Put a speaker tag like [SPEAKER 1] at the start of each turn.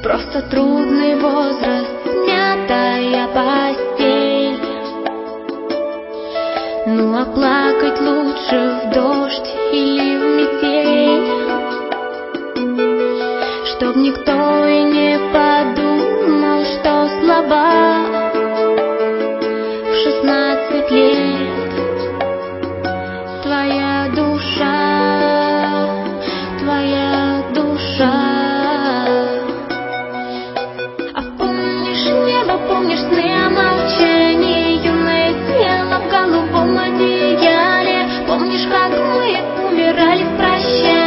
[SPEAKER 1] Просто трудный возраст, смятая постель. Ну а плакать лучше в дождь или в метель, чтоб никто и не подумал, что слаба. В 16 лет твоя душа, твоя душа. А помнишь небо, помнишь сны о молчании, юное тело в голубом одеяле. Помнишь, как мы умирали в прощании.